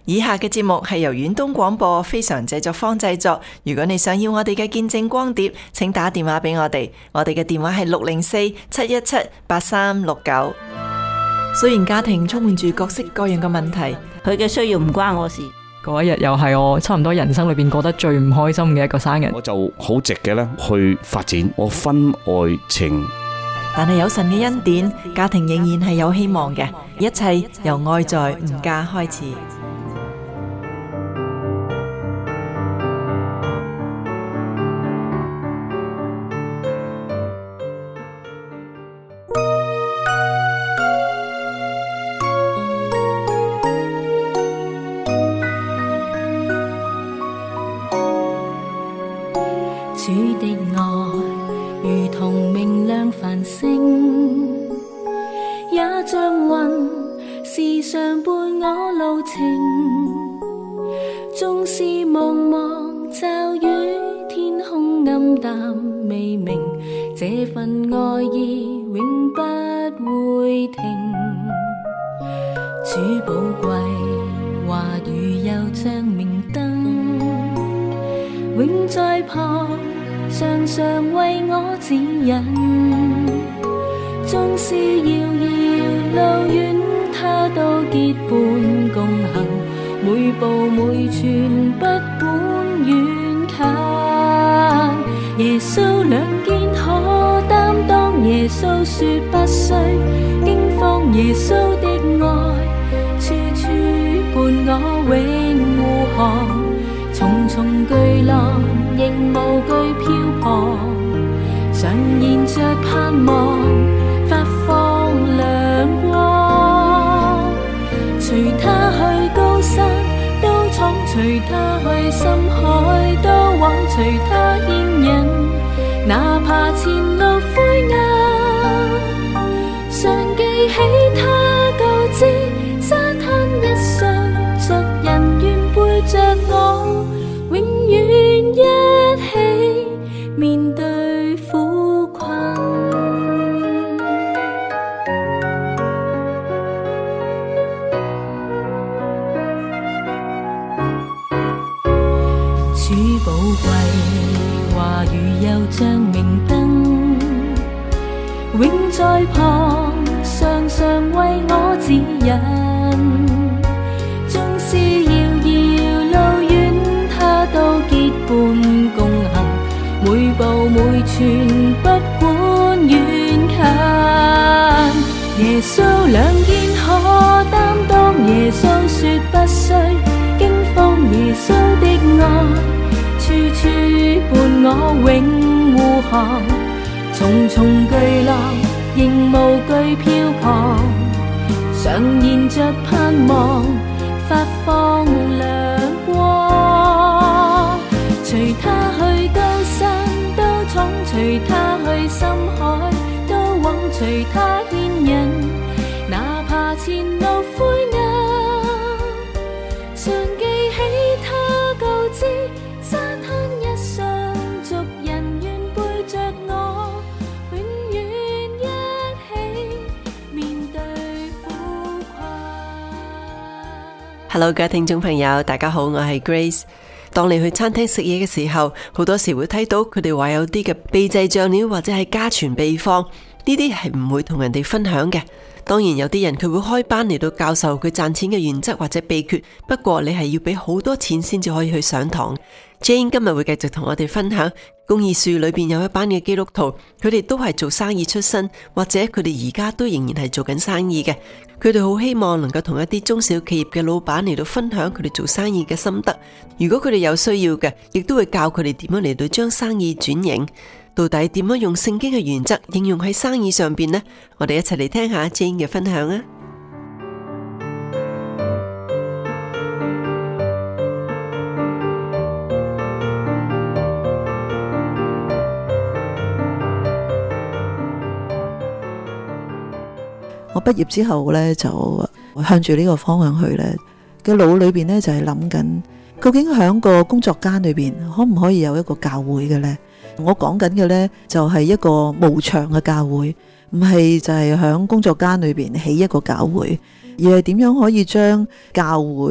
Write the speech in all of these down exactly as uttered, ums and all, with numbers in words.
以下嘅節目係由遠東廣播非常製作坊製作。如果你想要我哋嘅見證光碟，請打電話俾我哋。我哋嘅電話係六零四七一七八三六九。雖然家庭充滿住各式各樣嘅問題， 佢嘅需要唔關我事。 嗰一日又係我差唔多人生裏邊過得最唔開心嘅一個生日。 我就好直嘅咧去發展我婚外情。 但係有神嘅恩典，家庭仍然係有希望嘅。一切由愛在吾家開始。 主的愛如同明亮繁星，也像雲時常伴我路程。縱是茫茫驟雨，天空暗淡未明，這份愛意永不會停。主寶貴話語又像明燈，永在旁，常常為我指引。縱是遙遙路遠，他都結伴共行，每步每寸不管遠近。耶穌兩肩可擔當，耶穌說不需驚慌，耶穌的愛處處伴我永護航。重重巨浪亦無懼漂泊，常燃着盼望，發放亮光。隨他去高山都闖，隨他去深海都往，隨他牽引，哪怕前路灰暗，常記起他告知沙灘一上，族人願背着我，永遠一起面對苦困。主寶貴話語又像明燈，永在旁，常常為我指引。縱是遙遙路遠，他都結伴共行，每步每寸不管遠近。耶穌兩肩可擔當，耶穌說不需驚慌，耶穌的愛處處伴我永護航。重重巨浪仍無懼漂泊，常燃着盼望，發放亮光。隨他去高山都闖，隨他去深海都往，隨他牽引，哪怕前路灰暗，常記起他告知沙灘一上，族人願背着我，永遠一起面對苦困。 Hello， 各位聽眾朋友，大家好，我係 Grace。當你去餐廳食嘢嘅時候，好多時會睇到佢哋話有啲嘅秘製醬料或者係家傳秘方，呢啲係唔會同人哋分享嘅。當然有啲人佢會開班嚟到教授佢賺錢嘅原則或者秘訣，不過你係要俾好多錢先至可以去上堂。Jane 今日會繼續同我哋分享公義樹裏邊有一班嘅基督徒，佢哋都係做生意出身，或者佢哋而家都仍然係做緊生意嘅。佢哋好希望能夠同一啲中小企業嘅老闆嚟到分享佢哋做生意嘅心得。如果佢哋有需要嘅，亦都會教佢哋點樣嚟到將生意轉型。到底點樣用聖經嘅原則應用喺生意上邊呢？我哋一齊嚟聽下 Jane 嘅分享啊！ 我畢業之後呢，就向住呢個方向去呢，嘅腦裏邊呢，就係諗緊，究竟響個工作間裏邊可唔可以有一個教會嘅呢？我講緊嘅呢，就係一個無牆嘅教會，唔係就係響工作間裏邊起一個教會，而係點樣可以將教會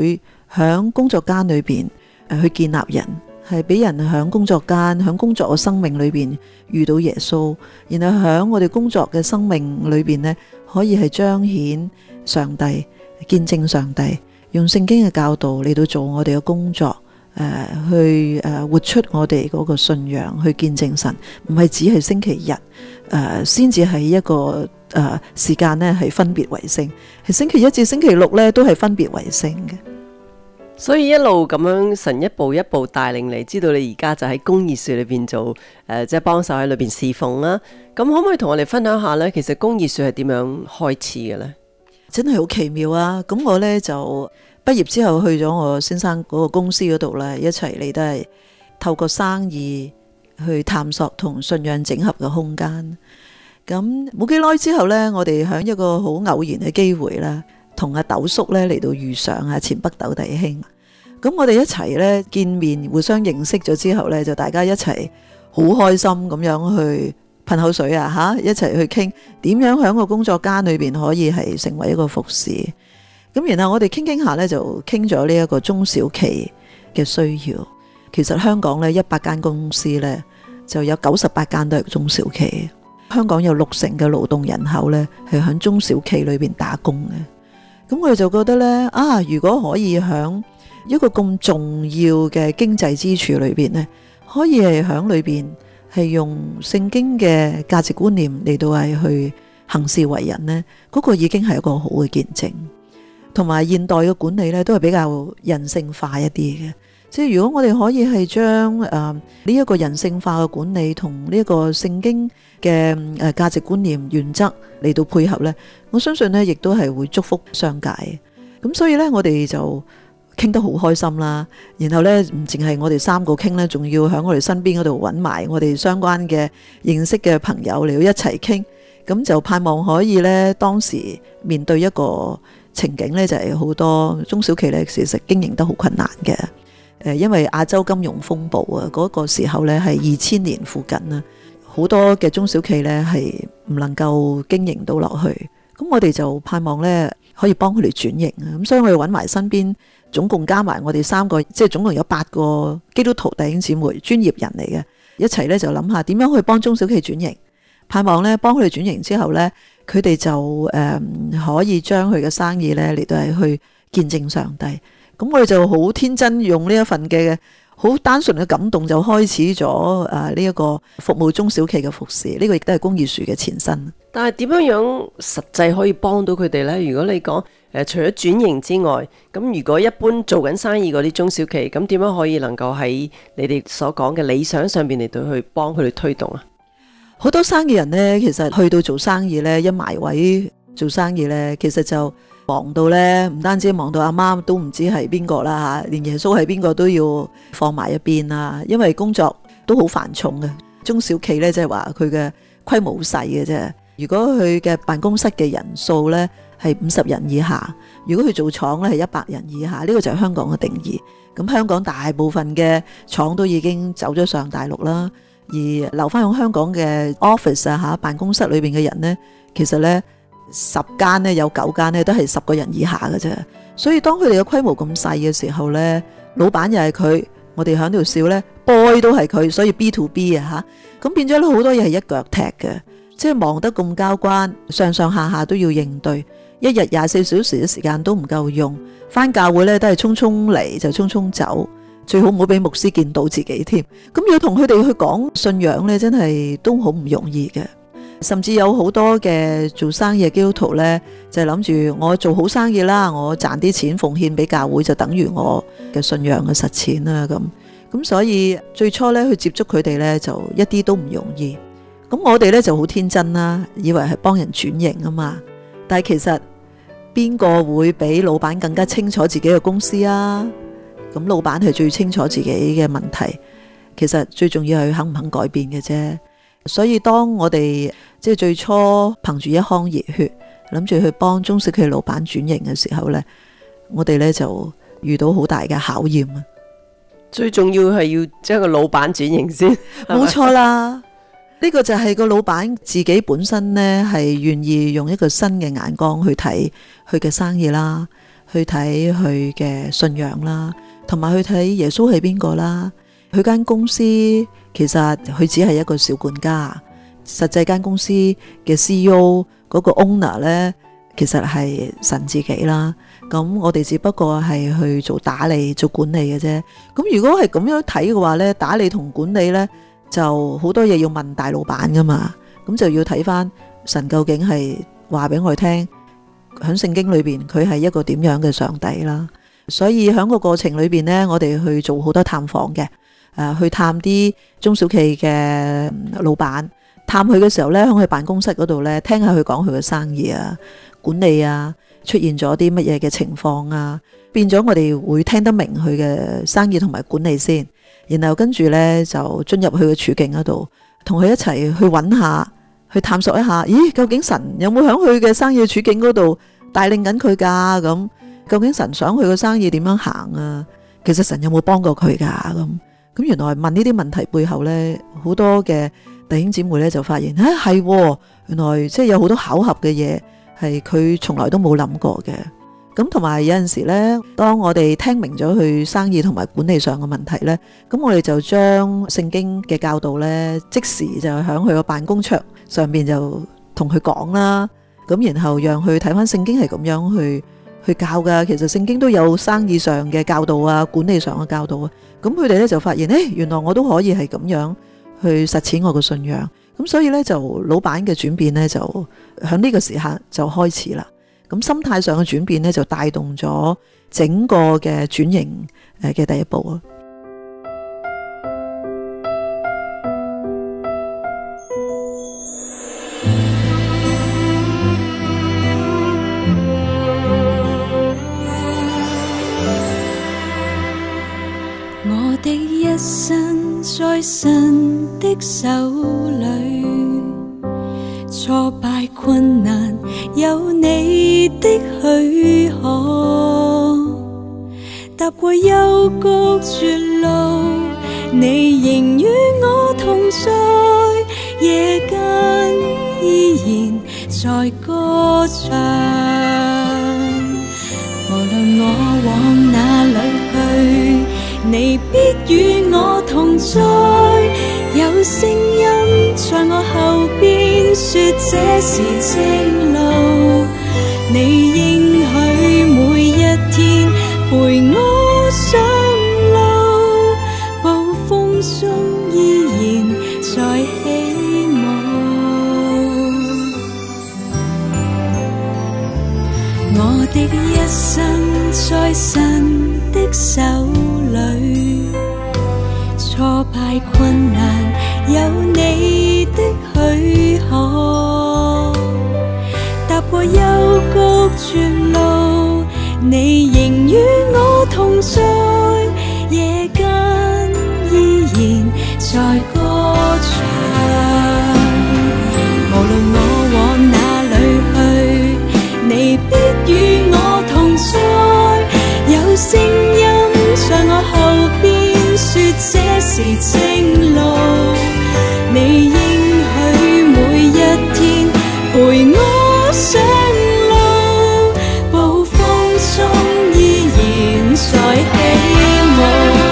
響工作間裏邊誒去建立人，係俾人響工作間響工作嘅生命裏邊遇到耶穌，然後響我哋工作嘅生命裏邊呢，可以係彰顯上帝、見證上帝，用聖經嘅教導嚟到做我哋嘅工作。誒、呃、去誒、呃、活出我哋嗰個信仰，去見證神，唔係只係星期日誒先至係一個誒、呃、時間呢係分別為聖，係星期一至星期六呢都係分別為聖嘅。 所以一路咁樣神一步一步帶領你，知道你而家就喺公義樹裏邊做誒、呃、即係幫手喺裏邊侍奉啦。咁可唔可以同我哋分享下呢？其實公義樹係點樣開始嘅呢？ 真係好奇妙啊！咁我呢就畢業之後去咗我先生嗰個公司嗰度咧，一齊嚟都係透過生意去探索同信仰整合嘅空間。咁冇幾耐之後呢，我哋喺一個好偶然嘅機會啦，同阿豆叔呢嚟到遇上啊前北斗弟兄。咁我哋一齊呢見面，互相認識咗之後呢，就大家一齊好開心咁樣去噴口水啊吓，一齊去傾點樣喺個工作間裏邊可以係成為一個服侍。咁然後我哋傾傾下呢，就傾咗呢一個中小企嘅需要。其實香港呢，一百間公司呢，就有九十八間都係中小企。香港有六成嘅勞動人口呢，係喺中小企裏邊打工嘅。咁我哋就覺得呢，啊，如果可以喺一個咁重要嘅經濟支柱裏邊呢，可以係喺裏邊係用聖經嘅價值觀念嚟到係去行事為人呢，嗰個已經係一個好嘅見證。同埋現代嘅管理咧，都係比較人性化一啲嘅。即係如果我哋可以係將誒呢一個人性化嘅管理同呢一個聖經嘅誒價值觀念原則嚟到配合呢，我相信呢亦都係會祝福商界。咁所以呢，我哋就傾得好開心啦。然後呢，唔淨係我哋三個傾呢，仲要喺我哋身邊嗰度揾埋我哋相關嘅認識嘅朋友嚟到一齊傾。咁就盼望可以呢，當時面對一個情景呢，就係好多中小企呢，其實經營得好困難嘅。誒，因為亞洲金融風暴啊，嗰個時候呢係二千年附近啦，好多嘅中小企呢係唔能夠經營到落去。咁我哋就盼望呢可以幫佢哋轉型啊。咁所以我哋揾埋身邊，總共加埋我哋三個，即係總共有八個基督徒弟兄姊妹，專業人嚟嘅，一齊呢就諗下點樣去幫中小企轉型。盼望呢幫佢哋轉型之後呢，佢哋就誒、呃、可以將佢嘅生意呢嚟到係去見證上帝。咁我哋就好天真，用呢一份嘅好單純嘅感動，就開始咗誒呢一個服務中小企嘅服侍。呢、這個亦都係公義樹嘅前身。 但係點樣樣實際可以幫到佢哋呢？如果你講誒、呃、除咗轉型之外，咁如果一般做緊生意嗰啲中小企，咁點樣可以能夠喺你哋所講嘅理想上邊嚟到去幫佢哋推動啊？ 好多生意人呢，其實去到做生意呢，一埋位做生意呢，其實就忙到呢，唔單止忙到阿媽都唔知係邊個啦嚇，連耶穌係邊個都要放埋一邊啦，因為工作都好繁重嘅。中小企呢，即係話佢嘅規模好細嘅啫。如果佢嘅辦公室嘅人數呢係五十人以下，如果佢做廠呢係一百人以下，呢個就係香港嘅定義。咁香港大部分嘅廠都已經走咗上大陸啦。而留翻喺香港嘅 office 啊嚇，辦公室裏邊嘅人呢，其實呢十間呢有九間呢都係十個人以下嘅啫。所以當佢哋嘅規模咁細嘅時候呢，老闆又係佢，我哋喺度笑呢 boy 都係佢，所以 B to B 啊嚇，咁變咗好多嘢係一腳踢嘅，即係忙得咁交關，上上下下都要應對，一日廿四小時嘅時間都唔夠用，翻教會呢都係匆匆嚟就匆匆走。最好唔好俾牧師見到自己添，咁要同佢哋去講信仰呢，真係都好唔容易嘅。甚至有好多嘅做生意嘅基督徒呢，就係諗住我做好生意啦，我賺啲錢奉獻俾教會就等於我嘅信仰嘅實踐啦。咁咁所以最初呢，去接觸佢哋呢，就一啲都唔容易。咁我哋呢就好天真啦，以為係幫人轉型啊嘛。但係其實邊個會比老闆更加清楚自己嘅公司啊？咁老闆係最清楚自己嘅問題，其實最重要係肯唔肯改變嘅啫。所以當我哋即係最初憑住一腔熱血，諗住去幫中小企老闆轉型嘅時候呢，我哋呢就遇到好大嘅考驗啊！ 最重要係要將個老闆轉型先， 冇錯啦。呢個就係個老闆自己本身呢，係願意用一個新嘅眼光去睇佢嘅生意啦， 去睇佢嘅信仰啦，同埋去睇耶穌係邊個啦。佢間公司其實佢只係一個小管家，實際間公司嘅 C E O 嗰個 owner 呢，其實係神自己啦。咁我哋只不過係去做打理、做管理嘅啫。咁如果係咁樣睇嘅話呢，打理同管理呢，就好多嘢要問大老闆噶嘛。咁就要睇翻神究竟係話俾我哋聽，喺聖經裏邊佢係一個點樣嘅上帝啦。所以喺個過程裏邊呢，我哋去做好多探訪嘅，誒去探啲中小企嘅老闆。探佢嘅時候呢，喺佢辦公室嗰度呢，聽下佢講佢嘅生意啊、管理啊，出現咗啲乜嘢嘅情況啊，變咗我哋會聽得明佢嘅生意同埋管理先，然後跟住呢，就進入佢嘅處境嗰度，同佢一齊去揾下，去探索一下，咦，究竟神有冇喺佢嘅生意處境嗰度帶領緊佢噶？咁究竟神想佢嘅生意點樣行啊？其實神有冇幫過佢噶？咁咁原來問呢啲問題背後呢，好多嘅弟兄姊妹咧就發現，啊係，原來即係有好多巧合嘅嘢，係佢從來都冇諗過嘅。咁同埋有陣時咧，當我哋聽明咗佢生意同埋管理上嘅問題咧，咁我哋就將聖經嘅教導咧，即時就喺佢個辦公桌上邊就同佢講啦。咁然後讓佢睇翻聖經係咁樣去去教噶。其實聖經都有生意上嘅教導啊，管理上嘅教導啊。咁佢哋咧就發現，誒，原來我都可以係咁樣去實踐我嘅信仰。咁所以咧就老闆嘅轉變咧就喺呢個時刻就開始啦。咁心態上嘅轉變咧就帶動咗整個嘅轉型誒嘅第一步啊。 我的一生在神的手裏，挫敗困難有你的許可，踏過幽谷絕路，你仍與我同在，夜間依然在歌唱。無論我往哪裏去，你必與我同在，有聲音在我後邊說這是正路，你應許每一天陪我上路，暴風中依然在起舞。我的一生在神的手裏，挫敗困難有你的許可，踏過幽谷絕路，你仍與我同在，夜間依然在歌唱。無論我往哪裏去，你必與我同在，有聲音在我後邊說這是正路，你應許每一天陪我上路，暴風中依然在起舞。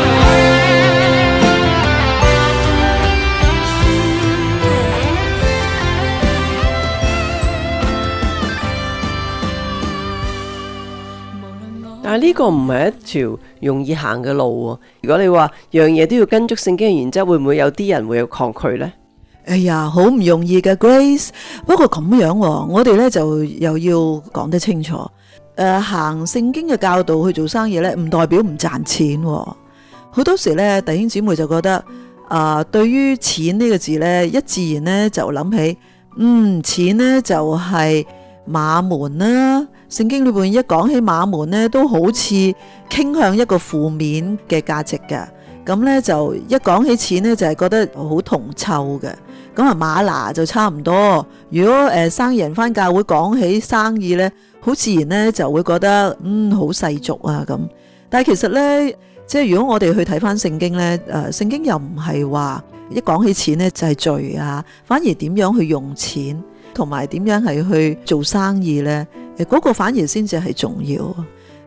但係呢個唔係一條容易行嘅路喎。如果你話樣嘢都要跟足聖經嘅原則，會唔會有啲人會有抗拒呢？ 哎呀，好唔容易嘅 Grace。不過咁樣，我哋呢就又要講得清楚。誒、呃，行聖經嘅教導去做生意呢，唔代表唔賺錢。好多時呢，弟兄姊妹就覺得啊、呃，對於錢呢個字呢，一自然呢就諗起，嗯，錢呢就係馬門啦。聖經裏邊一講起馬門呢，都好似傾向一個負面嘅價值嘅。咁呢，就一講起錢呢，就係覺得好銅臭嘅。咁啊，馬拿就差唔多。如果誒生意人返教會講起生意呢，好自然呢就會覺得嗯好世俗啊咁。但係其實呢，即係如果我哋去睇返聖經呢，誒聖經又唔係話一講起錢呢就係罪啊，反而點樣去用錢，同埋點樣係去做生意呢？誒，嗰個反而先至係重要。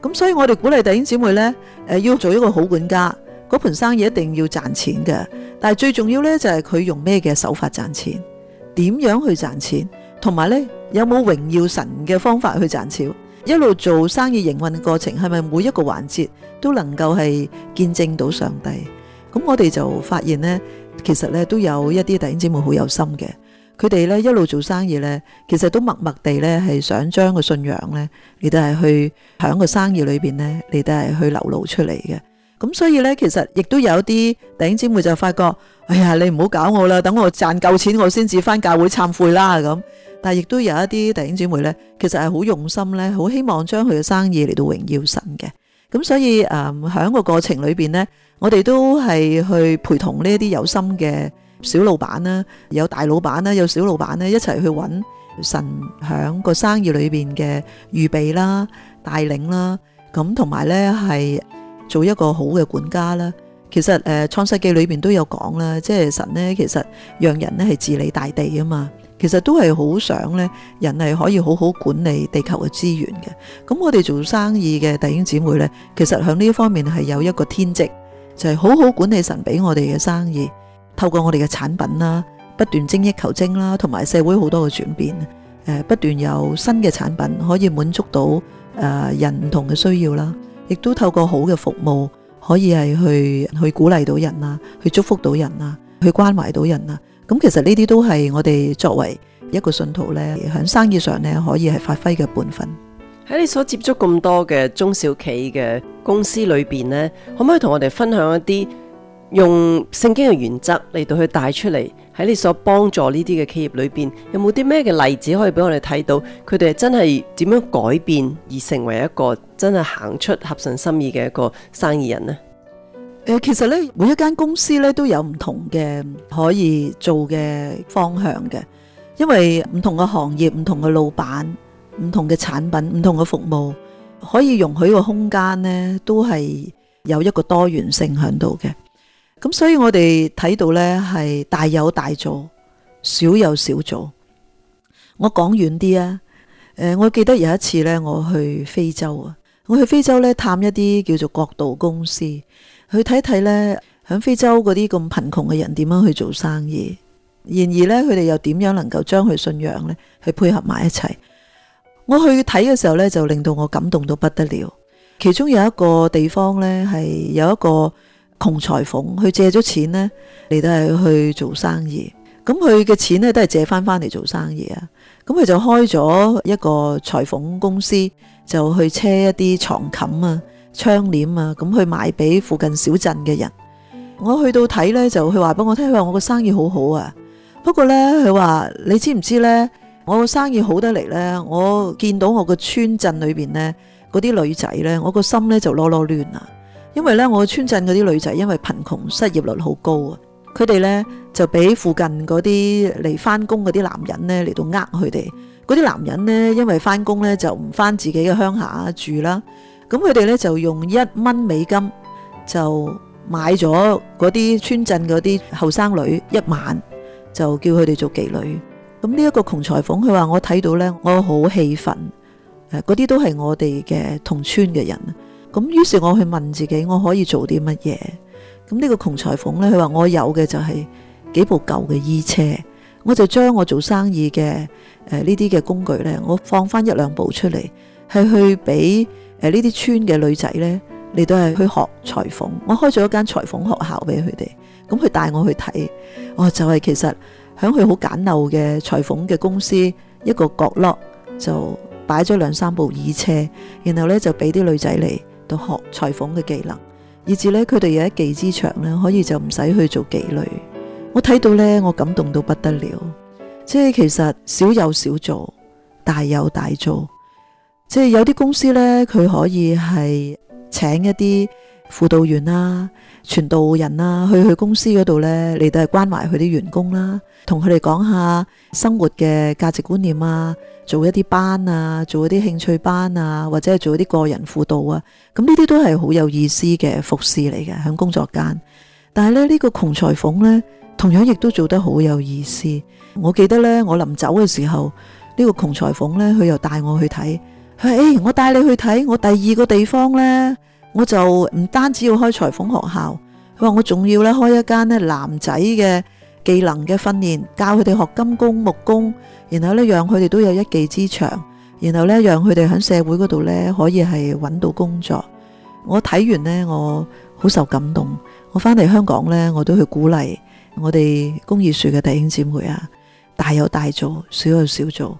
咁所以我哋鼓勵弟兄姊妹呢，誒要做一個好管家，嗰盤生意一定要賺錢嘅。但係最重要呢，就係佢用咩嘅手法賺錢，點樣去賺錢，同埋呢有冇榮耀神嘅方法去賺錢。一路做生意營運嘅過程，係咪每一個環節都能夠係見證到上帝？咁我哋就發現呢，其實呢都有一啲弟兄姊妹好有心嘅，佢哋呢一路做生意呢，其實都默默地呢係想將個信仰呢，你都係去響個生意裏邊呢，你都係去流露出嚟嘅。咁所以呢，其實亦都有啲弟兄姊妹就發覺，哎呀，你唔好搞我啦，等我賺夠錢我先至返教會懺悔啦咁。但係亦都有一啲弟兄姊妹呢，其實係好用心呢，好希望將佢嘅生意嚟到榮耀神嘅。咁所以誒喺個過程裏邊呢，我哋都係去陪同呢一啲有心嘅小老闆啦，有大老闆啦，有小老闆呢，一齊去揾神喺個生意裏邊嘅預備啦、帶領啦，咁同埋呢係做一個好嘅管家啦。其實誒創世記裏邊都有講啦，即係神呢，其實讓人呢係治理大地啊嘛。其實都係好想咧，人係可以好好管理地球嘅資源嘅。咁我哋做生意嘅弟兄姊妹咧，其實喺呢一方面係有一個天職，就係好好管理神俾我哋嘅生意，透過我哋嘅產品啦，不斷精益求精啦，同埋社會好多嘅轉變，誒不斷有新嘅產品可以滿足到誒人唔同嘅需要啦，亦都透過好嘅服務可以係去去鼓勵到人啊，去祝福到人啊，去關懷到人啊。咁其實呢啲都係我哋作為一個信徒呢，喺生意上呢可以係發揮嘅本分。 喺你所接觸咁多嘅中小企嘅公司裏邊呢，可唔可以同我哋分享一啲用聖經嘅原則嚟到去帶出嚟？喺你所幫助呢啲嘅企業裏邊，有冇啲咩嘅例子可以俾我哋睇到？佢哋真係點樣改變而成為一個真係行出合神心意嘅一個生意人呢？ 誒，其實咧，每一間公司咧都有唔同嘅可以做嘅方向嘅，因為唔同嘅行業、唔同嘅老闆、唔同嘅產品、唔同嘅服務，可以容許個空間呢都係有一個多元性喺度嘅。咁所以我哋睇到呢係大有大做，小有小做。我講遠啲啊，誒，我記得有一次呢，我去非洲啊，我去非洲呢探一啲叫做國度公司。去睇睇呢，喺非洲嗰啲咁貧窮嘅人點樣去做生意，然而呢，佢哋又點樣能夠將佢信仰呢去配合埋一齊。我去睇嘅時候呢，就令到我感動到不得了。其中有一個地方呢，係有一個窮裁縫，佢借咗錢呢嚟到係去做生意。咁佢嘅錢呢，都係借翻翻嚟做生意啊。咁佢就開咗一個裁縫公司，就去車一啲床冚啊、窗簾啊，咁去賣俾附近小鎮嘅人。我去到睇呢，就佢話俾我聽，佢話我個生意好好啊。不過呢，佢話你知唔知呢？我個生意好得嚟呢，我見到我個村鎮裏邊呢嗰啲女仔呢，我個心呢就囉囉攣啊。因為呢，我個村鎮嗰啲女仔因為貧窮，失業率好高啊。佢哋呢就俾附近嗰啲嚟翻工嗰啲男人呢嚟到呃佢哋。嗰啲男人呢，因為翻工呢就唔翻自己嘅鄉下住啦。咁佢哋咧就用一蚊美金就買咗嗰啲村鎮嗰啲後生女一晚，就叫佢哋做妓女。咁呢一個窮裁縫，佢話我睇到咧，我好氣憤。誒，嗰啲都係我哋嘅同村嘅人。咁於是我去問自己，我可以做啲乜嘢？咁呢個窮裁縫咧，佢話我有嘅就係幾部舊嘅衣車，我就將我做生意嘅誒呢啲嘅工具咧，我放翻一兩部出嚟，係去俾誒呢啲村嘅女仔呢，你都係去學裁縫。我開咗一間裁縫學校俾佢哋，咁佢帶我去睇，哦就係、是、其實喺佢好簡陋嘅裁縫嘅公司一個角落就擺咗兩三部衣車，然後呢就俾啲女仔嚟到學裁縫嘅技能，以至呢，佢哋有一技之長呢，可以就唔使去做妓女。我睇到呢，我感動到不得了，即係其實小有小做，大有大做。即係有啲公司呢，佢可以係請一啲輔導員啦、傳道人啦，去去公司嗰度呢，嚟到係關懷佢啲員工啦，同佢哋講下生活嘅價值觀念啊，做一啲班啊，做一啲興趣班啊，或者係做一啲個人輔導啊。咁呢啲都係好有意思嘅服侍嚟嘅，喺工作間。但係咧，呢個窮裁縫呢，同樣亦都做得好有意思。我記得呢，我臨走嘅時候，呢個窮裁縫呢，佢又帶我去睇。 佢話誒，我帶你去睇我第二個地方呢，我就唔單止要開裁縫學校，佢話我仲要咧開一間咧男仔嘅技能嘅訓練，教佢哋學金工木工，然後咧讓佢哋都有一技之長，然後咧讓佢哋喺社會嗰度咧可以係揾到工作。我睇完呢，我好受感動。我返嚟香港呢，我都去鼓勵我哋公義樹嘅弟兄姊妹啊，大有大做，小有小做。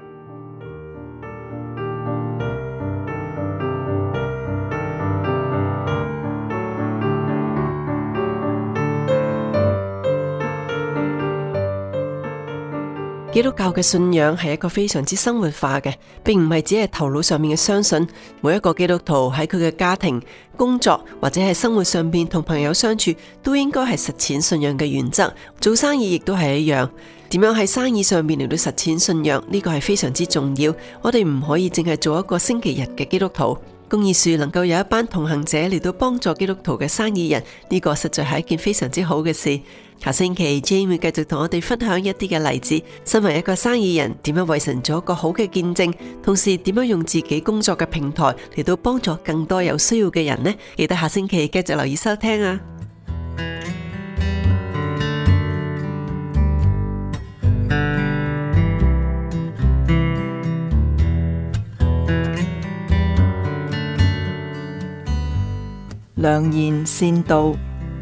基督教嘅信仰係一個非常之生活化嘅，並唔係只係頭腦上面嘅相信。每一個基督徒喺佢嘅家庭、工作或者係生活上邊同朋友相處，都應該係實踐信仰嘅原則。做生意亦都係一樣，點樣喺生意上面嚟到實踐信仰，呢個係非常之重要。我哋唔可以淨係做一個星期日嘅基督徒。公義樹能夠有一班同行者嚟到幫助基督徒嘅生意人，呢個實在係一件非常之好嘅事。下星期 Jane 會繼續同我哋分享一啲嘅例子，身為一個生意人點樣為神做一個好嘅見證，同時點樣用自己工作嘅平台嚟到幫助更多有需要嘅人呢？記得下星期繼續留意收聽啊！ 良言善道。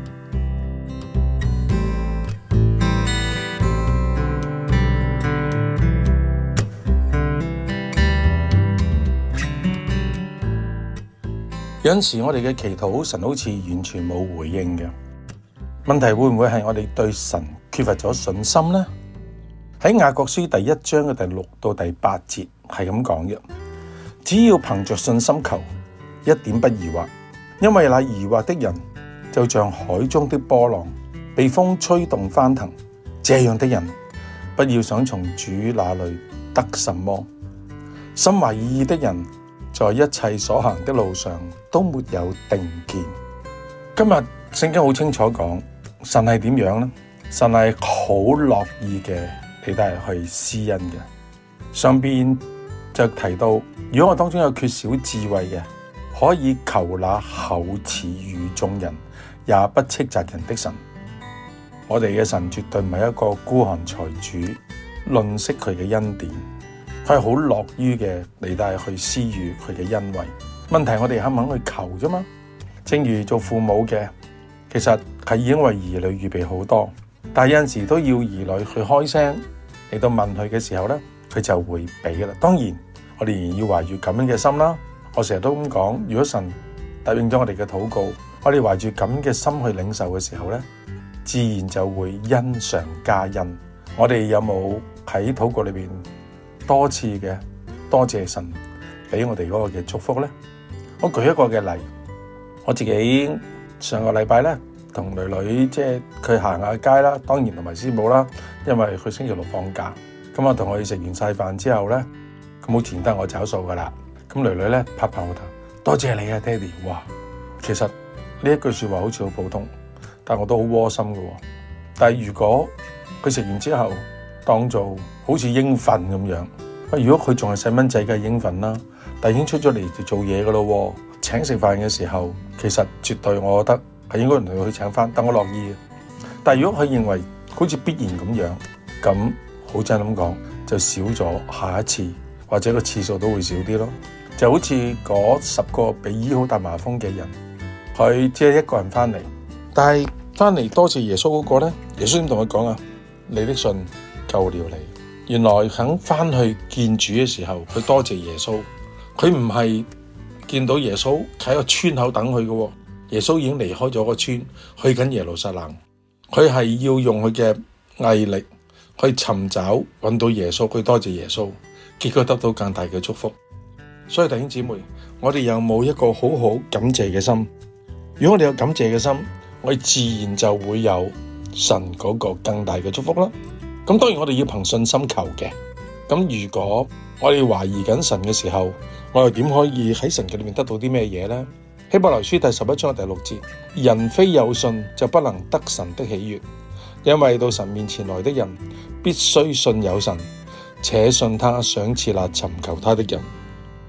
有陣時我哋嘅祈禱，神好似完全冇回應嘅。問題會唔會係我哋對神缺乏咗信心呢？喺雅各書第一章嘅第六到第八節係咁講嘅：只要憑着信心求，一點不疑惑，因為那疑惑的人就像海中的波浪，被風吹動翻騰。這樣的人不要想從主那裏得什麼。心懷二意的人在一切所行的路上都沒有定見。今日聖經好清楚講，神係點樣呢？神係好樂意嘅，你都係去施恩嘅。上邊就提到，如果我當中有缺少智慧嘅，可以求那厚賜與眾人，也不斥責人的神。我哋嘅神絕對唔係一個孤寒財主，吝嗇佢嘅恩典。佢係好樂於嘅，你都係去施予佢嘅恩惠。問題我哋肯唔肯去求啫嘛？正如做父母嘅，其實係已經為兒女預備好多，但係有陣時都要兒女去開聲嚟到問佢嘅時候咧，佢就會俾噶啦。當然，我哋仍然要懷住感恩嘅心啦。我成日都咁講，如果神答應咗我哋嘅禱告，我哋懷住咁嘅心去領受嘅時候咧，自然就會恩上加恩。我哋有冇喺禱告裏邊多次嘅多謝神俾我哋嗰個嘅祝福呢？我舉一個嘅例，我自己上個禮拜咧同女女即係佢行下街啦，當然同埋師母啦，因為佢星期六放假，咁我同佢食完晒飯之後咧，咁好自然得我找數噶啦。咁女女咧拍拍我頭，多謝你啊，爹哋。哇，其實呢一句說話好似好普通，但我都好窩心噶。但係如果佢食完之後當做好似應份咁樣，如果佢仲係細蚊仔嘅應份啦，但係已經出咗嚟就做嘢噶咯，請食飯嘅時候，其實絕對我覺得係應該同佢去請翻，但我樂意嘅。但係如果佢認為好似必然咁樣，咁好真咁講，就少咗下一次，或者個次數都會少啲咯。就好似嗰十個被醫好大麻風嘅人，佢只係一個人翻嚟，但係翻嚟多謝耶穌嗰個咧，耶穌點同佢講啊？你的信救了你。原來肯翻去見主嘅時候，佢多謝耶穌。佢唔係見到耶穌喺個村口等佢嘅，耶穌已經離開咗個村，去緊耶路撒冷。佢係要用佢嘅毅力去尋找，揾到耶穌，去多謝耶穌，結果得到更大嘅祝福。所以弟兄姊妹，我哋有冇一個好好感謝嘅心？如果我哋有感謝嘅心，我哋自然就會有神嗰個更大嘅祝福啦。咁當然我哋要憑信心求嘅。咁如果我哋懷疑緊神嘅時候，我又點可以喺神嘅裏面得到啲咩嘢呢？希伯來書第十一章第六節，人非有信就不能得神的喜悅，因為到神面前來的人必須信有神，且信他賞賜那尋求他的人。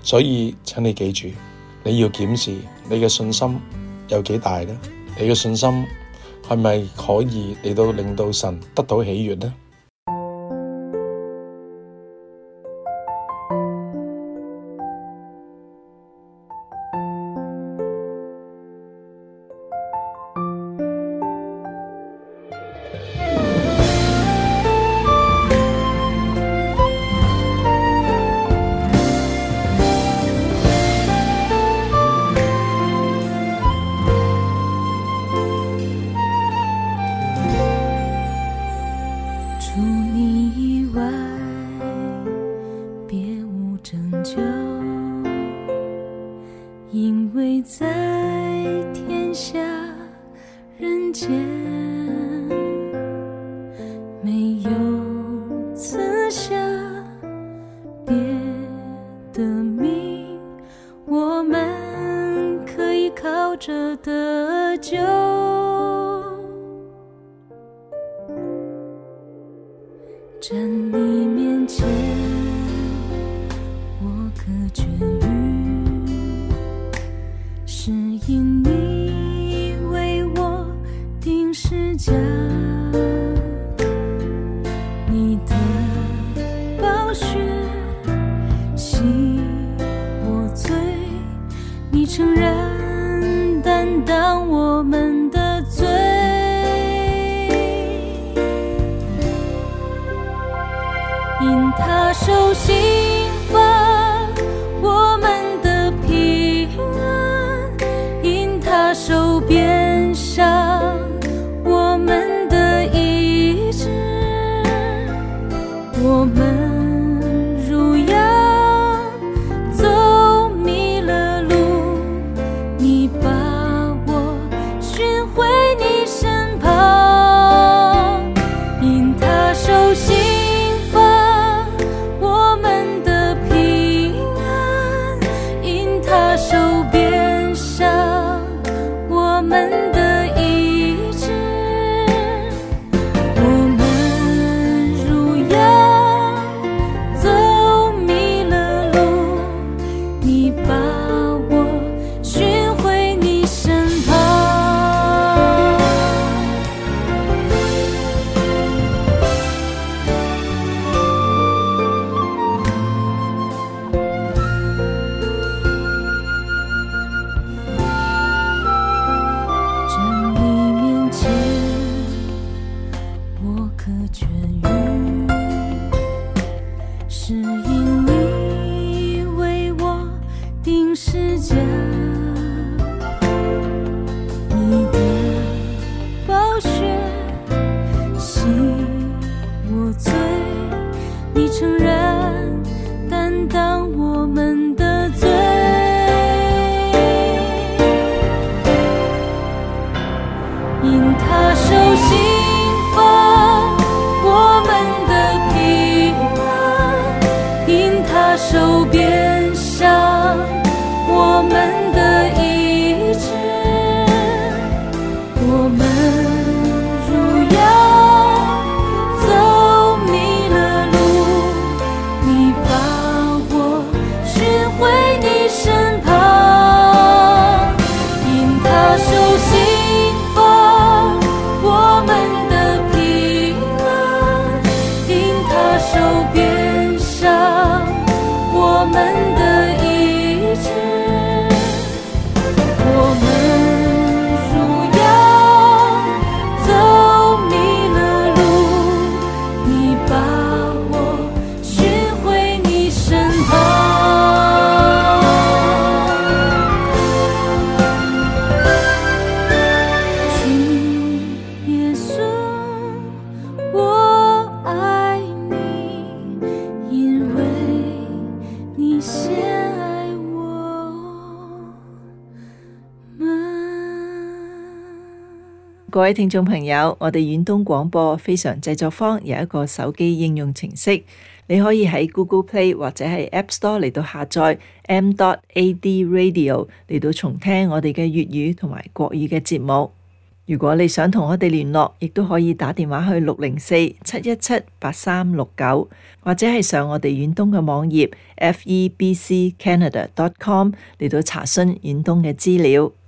所以請你記住，你要檢視你嘅信心有幾大呢？你嘅信心係咪可以嚟到令到神得到喜悅呢？ 除你以外，别无拯救，因为在天下人间，没有赐下别的名，我们可以靠着得救。站你面前，我可痊愈，是因你为我定十架，你的宝血洗我罪，你诚然担当我们的罪。因他受刑罚，我们的平安；因他受鞭伤，我们的医治。我们如羊走迷了路，你把我寻回你身旁。因他受刑受鞭伤，我们的医治。我们如羊走迷了路，你把我寻回你身旁。因他受刑罚，我们的平安；因他受鞭伤，我们的医治。我们如羊走迷了路，你把我寻回你身旁。主耶稣，我爱你，因为你先爱我们。 各位聽眾朋友，我哋遠東廣播非常製作坊有一個手機應用程式，你可以喺 Google Play 或者係 App Store 嚟到下載 M dot A D Radio 嚟到重聽我哋嘅粵語同埋國語嘅節目。 如果你想同我哋聯絡，亦都可以打電話去六零四七一七八三六九，或者係上我哋遠東嘅網頁 f e b c canada dot com 嚟到查詢遠東嘅資料。